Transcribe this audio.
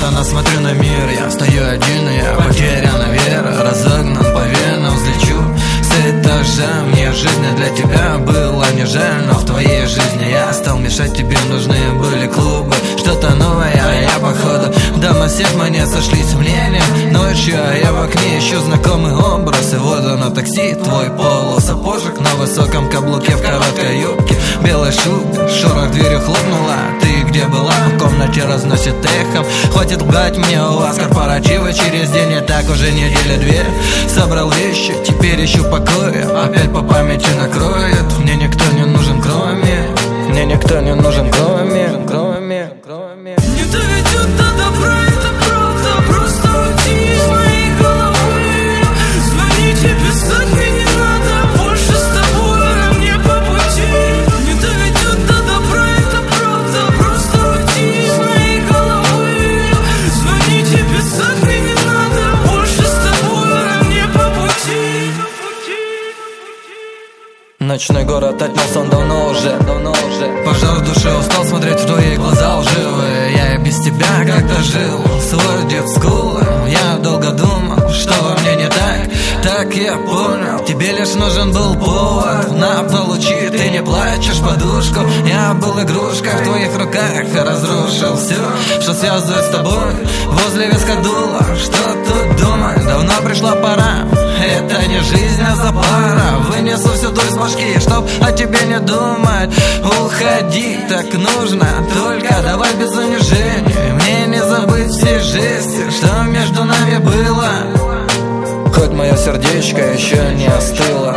запутанно смотрю на мир. Я стою один, я потеряна вера. Разогнан по венам, взлечу с этажа. Мне жизнь для тебя была не жаль, но в твоей жизни я стал мешать. Тебе нужны были клубы, что-то новое, а я походу дома всех мы не сошлись мнением. Ночью, а я в окне ищу знакомый образ. И вот оно такси, твой полусапожек на высоком каблуке в короткой юбке, белой шубе, шорох дверью хлопнула. Ты где была? В комнате разносит эхом. Хватит лгать мне, у вас корпоративы через день. И так уже неделя две. Собрал вещи, теперь ищу покоя. Опять по памяти накроет. Мне никто не нужен, кроме. Мне никто не нужен, кроме. Не доведет до добра, это правда. Просто уйди из моей головы. Звонить и писать мне не надо. Больше с тобой мне по пути. Не доведет до добра, это правда. Просто уйди из моей головы. Звонить и писать мне не надо. Больше с тобой мне по пути. Ночной город отнес он давно уже. Пожар в душе, устал смотреть в твои глаза лживые. Я и без тебя как-то жил, сводит скулы. Я долго думал, что во мне не так. Так я понял, тебе лишь нужен был повод. На получи, ты не плачешь подушку. Я был игрушка в твоих руках, разрушил все, что связывает с тобой. Возле виска дуло, что тут думать? Давно пришла пора. Это не жизнь, а запара. Вынесу всю дурь с башки, чтоб о тебе не думать. Уходи, так нужно, только давай без унижения. Мне не забыть все жести, что между нами было. Хоть мое сердечко еще не остыло.